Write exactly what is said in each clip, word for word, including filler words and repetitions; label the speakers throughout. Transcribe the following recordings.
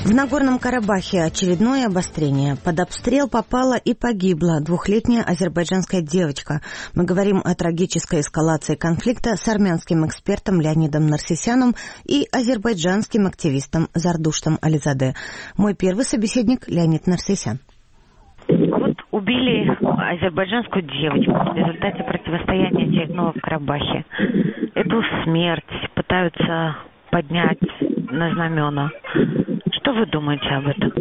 Speaker 1: В Нагорном Карабахе очередное обострение. Под обстрел попала и погибла двухлетняя азербайджанская девочка. Мы говорим о трагической эскалации конфликта с армянским экспертом Леонидом Нарсисяном и азербайджанским активистом Зардуштом Ализаде. Мой первый собеседник Леонид Нарсисян.
Speaker 2: Вот убили азербайджанскую девочку в результате противостояния очередного в Карабахе. Эту смерть пытаются поднять на знамена. Что вы думаете об этом?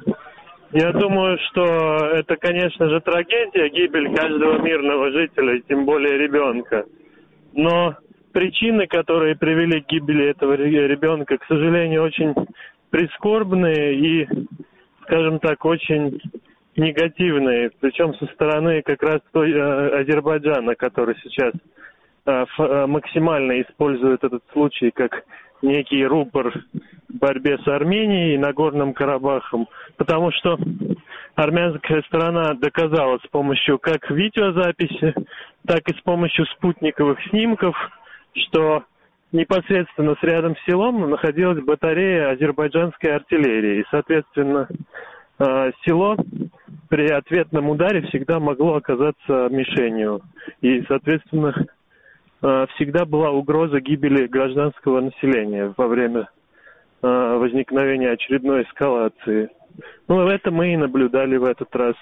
Speaker 3: Я думаю, что это, конечно же, трагедия, гибель каждого мирного жителя, тем более ребенка. Но причины, которые привели к гибели этого ребенка, к сожалению, очень прискорбные и, скажем так, очень негативные. Причем со стороны как раз той э, Азербайджана, который сейчас э, ф, максимально использует этот случай как некий рупор в борьбе с Арменией и Нагорным Карабахом, потому что армянская сторона доказала с помощью как видеозаписи, так и с помощью спутниковых снимков, что непосредственно с рядом с селом находилась батарея азербайджанской артиллерии. И, соответственно, село при ответном ударе всегда могло оказаться мишенью. И, соответственно, всегда была угроза гибели гражданского населения во время э, возникновения очередной эскалации. Ну, это мы и наблюдали в этот раз.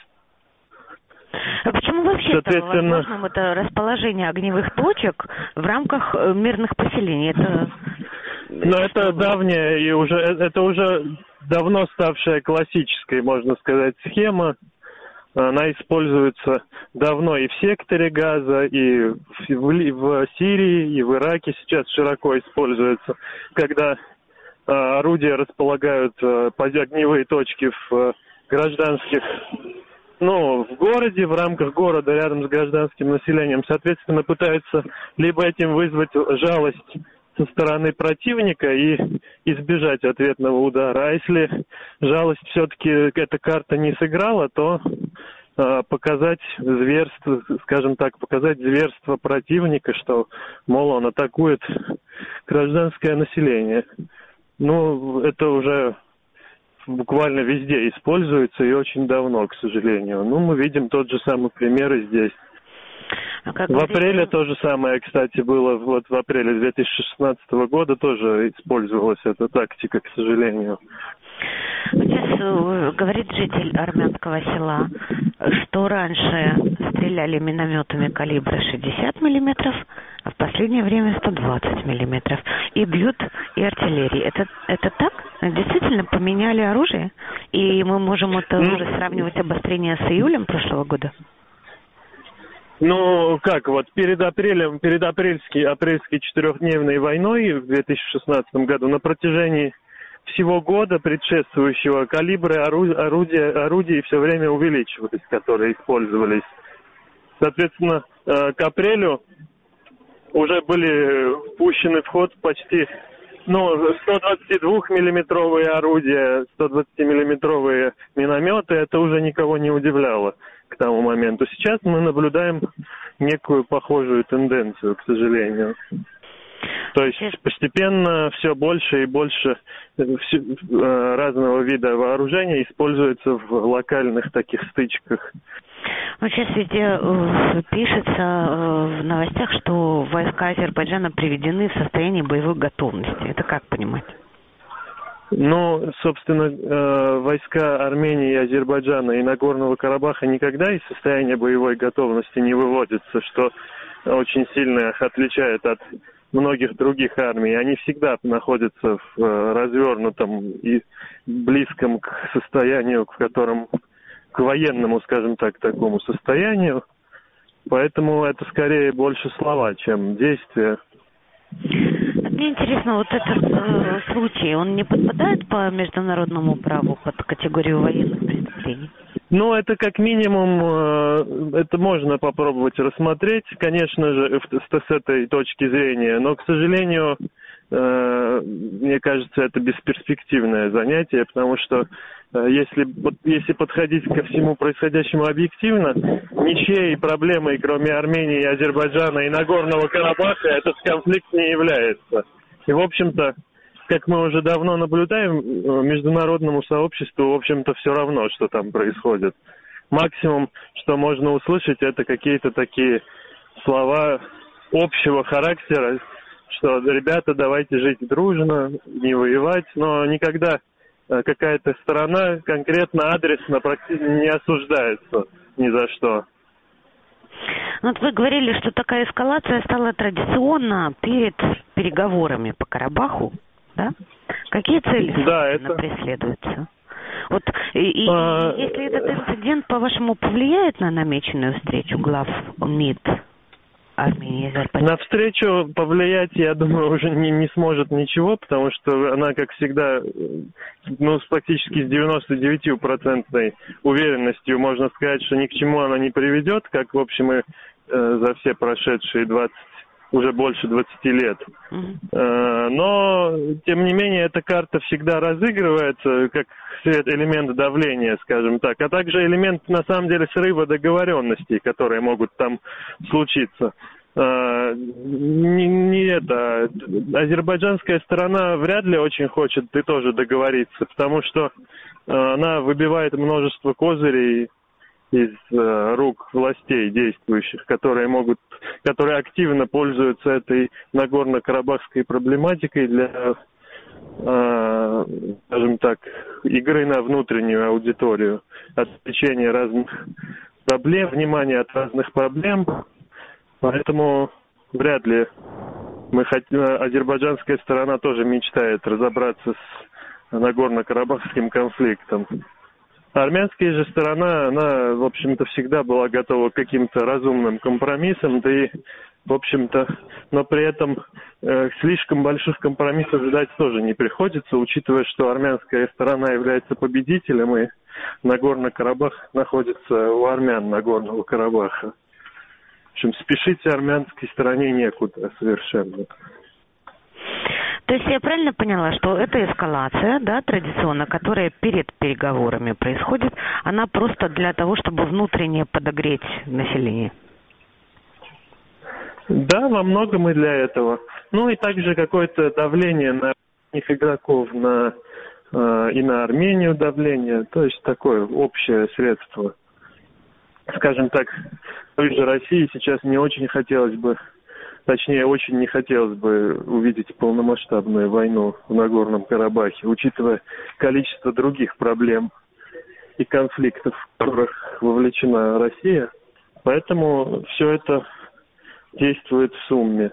Speaker 2: А почему вообще
Speaker 3: Соответственно...
Speaker 2: возможно это расположение огневых точек в рамках мирных поселений? Это...
Speaker 3: Но это, это давняя и уже это уже давно ставшая классической, можно сказать, схема. Она используется давно и в секторе Газа, и в, в Сирии, и в Ираке сейчас широко используется, когда э, орудия располагают э, огневые точки в э, гражданских, ну, в городе, в рамках города, рядом с гражданским населением, соответственно, пытаются либо этим вызвать жалость со стороны противника и избежать ответного удара. А если жалость все-таки эта карта не сыграла, то э, показать зверство, скажем так, показать зверство противника, что, мол, он атакует гражданское население. Ну, это уже буквально везде используется и очень давно, к сожалению. Ну, мы видим тот же самый пример и здесь. А в апреле здесь... то же самое, кстати, было, вот в апреле две тысячи шестнадцатого года тоже использовалась эта тактика, к сожалению.
Speaker 2: Сейчас говорит житель армянского села, что раньше стреляли минометами калибра шестьдесят миллиметров, а в последнее время сто двадцать миллиметров. И бьют и артиллерии. Это, это так? Действительно поменяли оружие? И мы можем это ну... уже сравнивать обострение с июлем прошлого года?
Speaker 3: Ну, как, вот перед апрелем, перед апрельской, апрельской четырехдневной войной в две тысячи шестнадцатом году на протяжении всего года предшествующего калибры орудия, орудий все время увеличивались, которые использовались. Соответственно, к апрелю уже были пущены в ход почти, ну, сто двадцатидвухмиллиметровые орудия, сто двадцатимиллиметровые минометы, это уже никого не удивляло к тому моменту. Сейчас мы наблюдаем некую похожую тенденцию, к сожалению. То есть постепенно все больше и больше разного вида вооружения используется в локальных таких стычках.
Speaker 2: Вот сейчас везде э, пишется э, в новостях, что войска Азербайджана приведены в состояние боевой готовности. Это как понимать?
Speaker 3: Ну, собственно, э, войска Армении, Азербайджана и Нагорного Карабаха никогда из состояния боевой готовности не выводятся, что очень сильно их отличает от многих других армий. Они всегда находятся в э, развернутом и близком к состоянию, в котором, к военному, скажем так, такому состоянию. Поэтому это скорее больше слова, чем действия.
Speaker 2: Мне интересно, вот этот э, случай, он не подпадает по международному праву под категорию военных преступлений?
Speaker 3: Ну, это как минимум, э, это можно попробовать рассмотреть, конечно же, с, с этой точки зрения, но, к сожалению, э, мне кажется, это бесперспективное занятие, потому что э, если, если подходить ко всему происходящему объективно, ничьей проблемой, кроме Армении, Азербайджана и Нагорного Карабаха, этот конфликт не является. И, в общем-то, как мы уже давно наблюдаем, международному сообществу, в общем-то, все равно, что там происходит. Максимум, что можно услышать, это какие-то такие слова общего характера, что, ребята, давайте жить дружно, не воевать, но никогда какая-то сторона конкретно адресно практически не осуждается ни за что.
Speaker 2: Вот вы говорили, что такая эскалация стала традиционно перед переговорами по Карабаху, да? Какие цели,
Speaker 3: да,
Speaker 2: это... преследуются? Вот и,
Speaker 3: а...
Speaker 2: и если этот инцидент, по-вашему, повлияет на намеченную встречу глав МИД Армении и Азербайджана?
Speaker 3: На встречу повлиять, я думаю, уже не, не сможет ничего, потому что она, как всегда, ну, практически с девяносто девять процентов уверенностью можно сказать, что ни к чему она не приведет, как, в общем, и э, за все прошедшие двадцать, уже больше двадцати лет. Mm-hmm. Э, но, тем не менее, эта карта всегда разыгрывается как элемент давления, скажем так, а также элемент, на самом деле, срыва договоренностей, которые могут там случиться. Uh, не, не это. Азербайджанская сторона вряд ли очень хочет и тоже договориться, потому что uh, она выбивает множество козырей из uh, рук властей действующих, которые могут, которые активно пользуются этой Нагорно-Карабахской проблематикой для, uh, скажем так, игры на внутреннюю аудиторию, отвлечения разных проблем, внимания от разных проблем. Поэтому вряд ли мы хотим, азербайджанская сторона тоже мечтает разобраться с Нагорно-Карабахским конфликтом. Армянская же сторона, она, в общем-то, всегда была готова к каким-то разумным компромиссам, да и, в общем-то, но при этом э, слишком больших компромиссов ждать тоже не приходится, учитывая, что армянская сторона является победителем, и Нагорно-Карабах находится у армян Нагорного Карабаха. В общем, спешить армянской стороне некуда совершенно.
Speaker 2: То есть я правильно поняла, что эта эскалация, да, традиционно, которая перед переговорами происходит, она просто для того, чтобы внутренне подогреть население?
Speaker 3: Да, во многом и для этого. Ну и также какое-то давление на игроков, на, э, и на Армению давление, то есть такое общее средство. Скажем так, той же России сейчас не очень хотелось бы, точнее, очень не хотелось бы увидеть полномасштабную войну в Нагорном Карабахе, учитывая количество других проблем и конфликтов, в которых вовлечена Россия. Поэтому все это действует в сумме.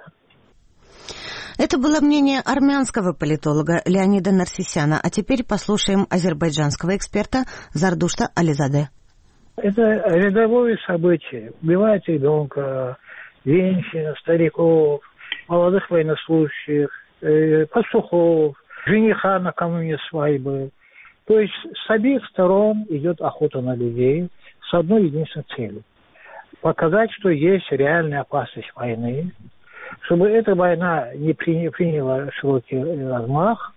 Speaker 1: Это было мнение армянского политолога Леонида Нарсисяна. А теперь послушаем азербайджанского эксперта Зардушта Ализаде.
Speaker 4: Это рядовое событие. Убивают ребенка, женщин, стариков, молодых военнослужащих, э, пастухов, жениха накануне свадьбы. То есть с обеих сторон идет охота на людей с одной единственной целью. Показать, что есть реальная опасность войны, чтобы эта война не приняла широкий размах,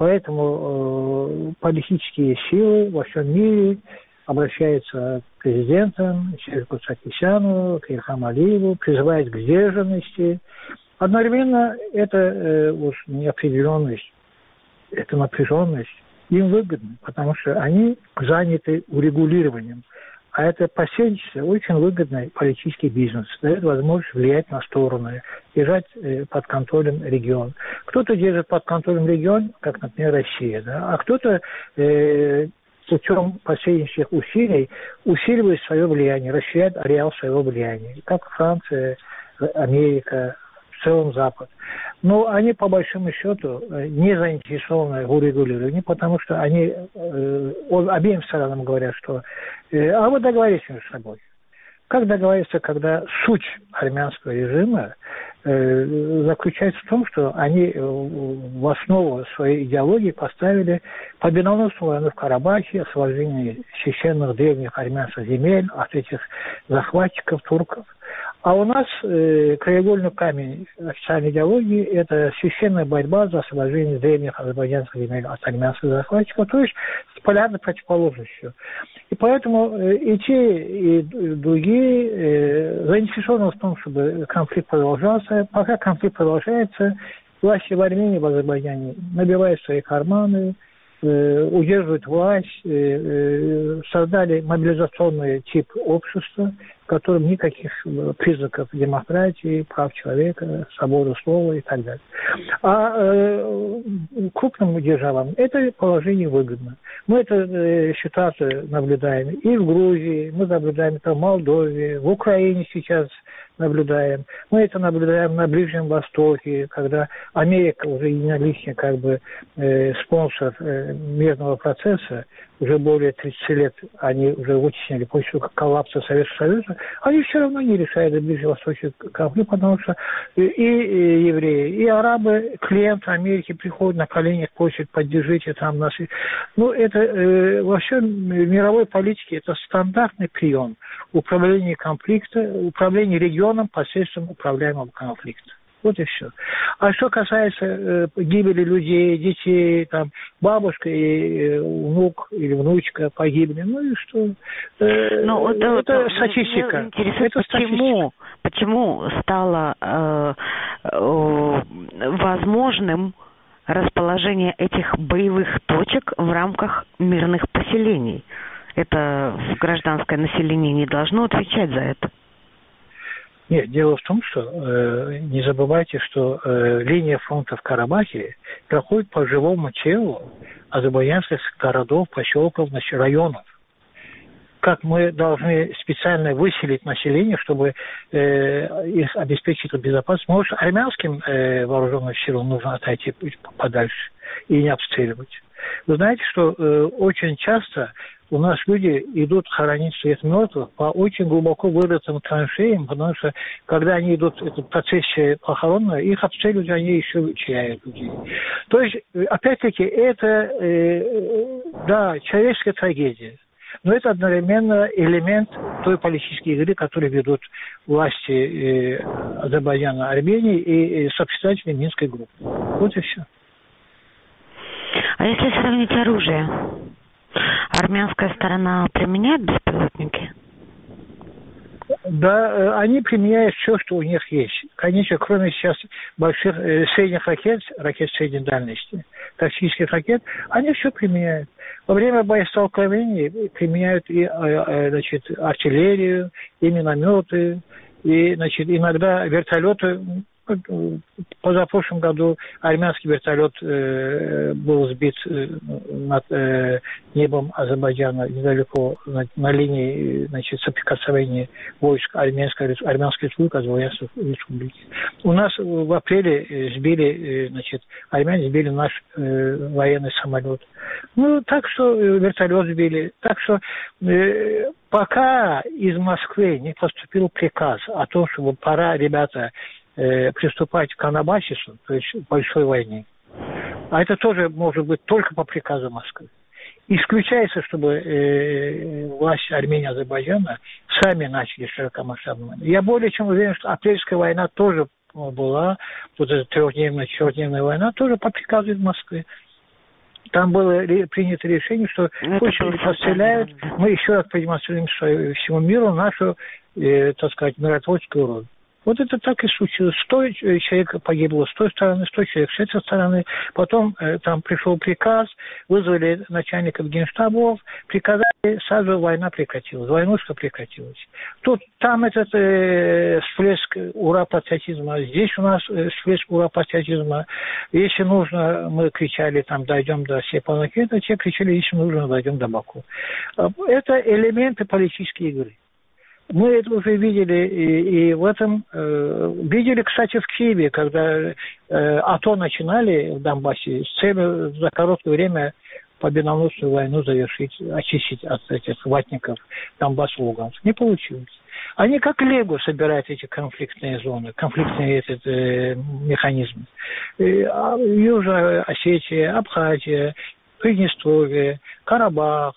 Speaker 4: поэтому э, политические силы во всем мире обращается к президентам, Шевкату Саркисяну, к Ильхаму Алиеву, призывает к сдержанности. Одновременно эта э, вот, неопределенность, эта напряженность им выгодна, потому что они заняты урегулированием. А это посредничество очень выгодный политический бизнес, дает возможность влиять на стороны, держать э, под контролем регион. Кто-то держит под контролем регион, как, например, Россия, да? А кто-то э, путем посреднических усилий усиливает свое влияние, расширяет ареал своего влияния, как Франция, Америка, в целом Запад. Но они, по большому счету, не заинтересованы в урегулировании, потому что они э, обеим сторонам говорят, что э, а вы договоритесь между собой. Как договориться, когда суть армянского режима э, заключается в том, что они в основу своей идеологии поставили победоносную войну в Карабахе, освобождение священных древних армянских земель от этих захватчиков, турков. А у нас э, краеугольный камень официальной идеологии – это священная борьба за освобождение древних азербайджанских земель от армянских захватчиков, то есть с полярной противоположностью. И поэтому э, и те, и другие э, заинтересованы в том, чтобы конфликт продолжался. Пока конфликт продолжается, власти в Армении, в Азербайджане набивают свои карманы, э, удерживают власть, э, э, создали мобилизационный тип общества, в котором никаких признаков демократии, прав человека, свободы слова и так далее. А э, крупным державам это положение выгодно. Мы эту э, ситуацию наблюдаем и в Грузии, мы наблюдаем это в Молдове, в Украине сейчас наблюдаем. Мы это наблюдаем на Ближнем Востоке, когда Америка уже единоличный как бы э, спонсор э, мирного процесса, уже более тридцати лет они уже вытеснили после коллапса Советского Союза, они все равно не решают ближневосточный конфликт, потому что и, и евреи, и арабы, клиенты Америки приходят на коленях, просят, поддержите там нас. Ну, это э, во всем мировой политике это стандартный прием управления конфликта, управления регионом посредством управляемого конфликта. Вот и все. А что касается э, гибели людей, детей, там, бабушка и э, внук или внучка погибли, ну и что? Э,
Speaker 2: ну, это
Speaker 4: это
Speaker 2: вот,
Speaker 4: статистика.
Speaker 2: Интересует, это почему, статистика. Почему стало э, э, возможным расположение этих боевых точек в рамках мирных поселений? Это гражданское население не должно отвечать за это.
Speaker 4: Нет, дело в том, что э, не забывайте, что э, линия фронта в Карабахе проходит по живому телу азербайджанских городов, поселков, районов. Как мы должны специально выселить население, чтобы э, их обеспечить безопасность. Может, армянским э, вооруженным силам нужно отойти подальше и не обстреливать. Вы знаете, что э, очень часто у нас люди идут хоронить своих мертвых по очень глубоко вырытым траншеям, потому что, когда они идут в эту процессию похоронную, их обстреливают, они еще теряют людей. То есть, опять-таки, это, э, да, человеческая трагедия. Но это одновременно элемент той политической игры, которую ведут власти э, Азербайджана, Армении и, и сопредседатели Минской группы. Вот и все.
Speaker 2: А если сравнить оружие? Армянская сторона применяет беспилотники?
Speaker 4: Да, они применяют все, что у них есть. Конечно, кроме сейчас больших, э, средних ракет, ракет средней дальности, тактических ракет, они все применяют. Во время боестолкновений применяют и э, значит, артиллерию, и минометы, и значит, иногда вертолеты. Позапрошлом году армянский вертолет э, был сбит э, над э, небом Азербайджана недалеко на, на линии значит, соприкосновения войск армянской, армянской республики, Азербайджанской республики. У нас в апреле сбили, значит, армяне сбили наш э, военный самолет. Ну, так что э, вертолет сбили. Так что э, пока из Москвы не поступил приказ о том, чтобы пора, ребята, приступать к анабасису, то есть большой войне. А это тоже может быть только по приказу Москвы. Исключается, чтобы э, власти Армении и Азербайджана сами начали широкомасштабную войну. Я более чем уверен, что апрельская война тоже была, вот эта трехдневная, четырехдневная война, тоже по приказу из Москвы. Там было принято решение, что пусть постреляют, мы еще раз продемонстрируем всему миру нашу, э, так сказать, миротворческую роль. Вот это так и случилось. Сто человек погибло с той стороны, сто человек с этой стороны. Потом э, там пришел приказ, вызвали начальников генштабов, приказали, сразу война прекратилась, войнушка прекратилась. Тут, там этот э, всплеск ура-патриотизма, здесь у нас э, всплеск ура-патриотизма. Если нужно, мы кричали, там, дойдем до Степанакерта, те кричали, если нужно, дойдем до Баку. Это элементы политической игры. Мы это уже видели, и, и в этом э, видели, кстати, в Киеве, когда э, АТО начинали в Донбассе с целью за короткое время победоносную войну завершить, очистить от этих ватников Донбасс и Луганск. Не получилось. Они как лего собирают эти конфликтные зоны, конфликтные этот, э, механизмы. Э, Южная Осетия, Абхазия, Приднестровье, Карабах,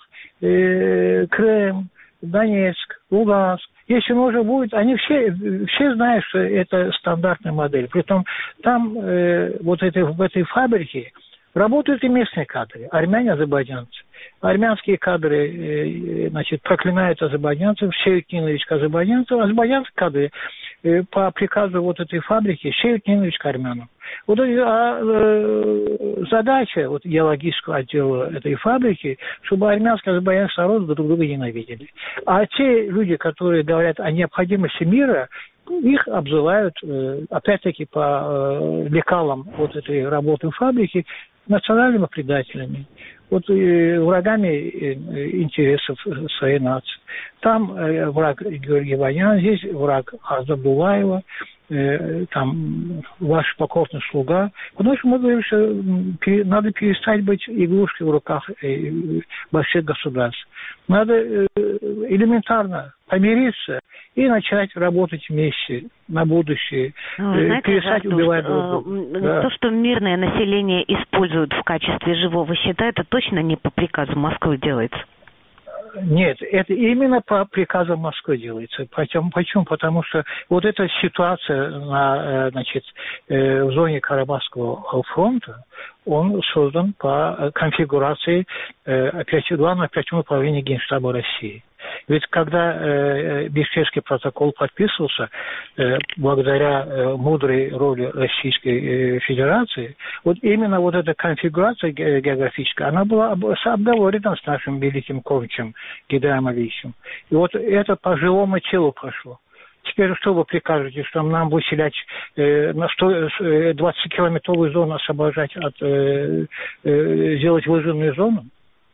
Speaker 4: э, Крым, Донецк, Луганск. Если нужно будет, они все, все знают, что это стандартная модель. Притом там э, вот это, в этой фабрике работают и местные кадры, армяне, азербайджанцы. Армянские кадры э, значит, проклинают азербайджанцев, все кинулись к азербайджанцам. Азербайджанские кадры по приказу вот этой фабрики сеют ненависть к армянам. Вот а, э, задача вот, идеологического отдела этой фабрики, чтобы армянский и азербайджанский народ друг друга ненавидели. А те люди, которые говорят о необходимости мира, их обзывают, э, опять-таки, по э, лекалам вот этой работы фабрики, национальными предателями, вот, э, врагами э, интересов своей нации. Там э, враг Георгий Ванян, здесь враг Азабдулаева, э, там ваш покорный слуга. Потому что мы говорим, что пере, надо перестать быть игрушкой в руках э, больших государств. Надо э, элементарно помириться и начать работать вместе на будущее,
Speaker 2: Знаете,
Speaker 4: перестать
Speaker 2: Жартуш,
Speaker 4: убивать друг друга. Да.
Speaker 2: То, что мирное население используют в качестве живого щита, это точно не по приказу Москвы делается?
Speaker 4: Нет, это именно по приказам Москвы делается. Почему? Почему? Потому что вот эта ситуация на, значит, в зоне Карабахского фронта, он создан по конфигурации главного оперативного управления Генштаба России. Ведь когда э, Бишкекский протокол подписывался, э, благодаря э, мудрой роли Российской э, Федерации, вот именно вот эта конфигурация ге- географическая, она была об- обговорена с нашим великим кончем Гидроем Ильичем. И вот это по живому телу прошло. Теперь что вы прикажете, что нам выселять э, на сто двадцатикилометровую зону, освобождать от, э, э, сделать выжженную зону?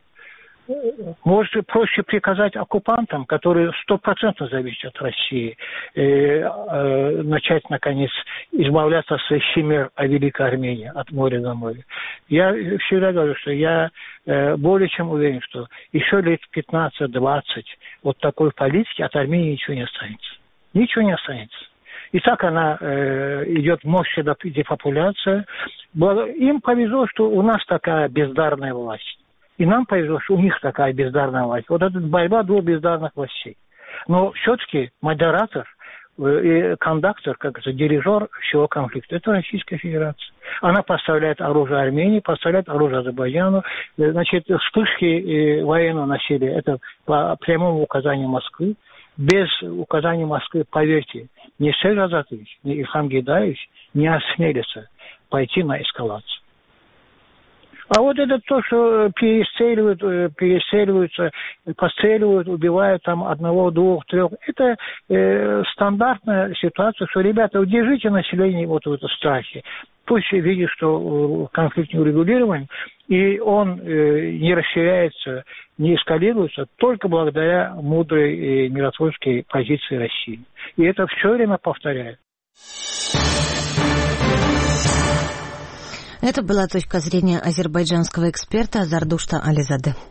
Speaker 4: Может, проще приказать оккупантам, которые стопроцентно зависят от России, э, э, начать, наконец, избавляться от своих химер о Великой Армении, от моря до моря. Я всегда говорю, что я э, более чем уверен, что еще лет пятнадцать-двадцать вот такой политики от Армении ничего не останется. Ничего не останется. И так она э, идет мощная депопуляция. Им повезло, что у нас такая бездарная власть. И нам повезло, что у них такая бездарная власть. Вот эта борьба двух бездарных властей. Но все-таки модератор и кондуктор, как это, дирижер всего конфликта, это Российская Федерация. Она поставляет оружие Армении, поставляет оружие Азербайджану. Значит, вспышки военного насилия, это по прямому указанию Москвы. Без указания Москвы, поверьте, ни Серж Азатович, ни Ильхам Гейдарович не осмелятся пойти на эскалацию. А вот это то, что перестреливают, перестреливаются, постреливают, убивают там одного, двух, трех, это э, стандартная ситуация, что, ребята, удержите население вот в этом страхе. Пусть видит, что конфликт не урегулирован, и он э, не расширяется, не эскалируется только благодаря мудрой э, миротворческой позиции России. И это все время повторяет.
Speaker 1: Это была точка зрения азербайджанского эксперта Зардушта Ализаде.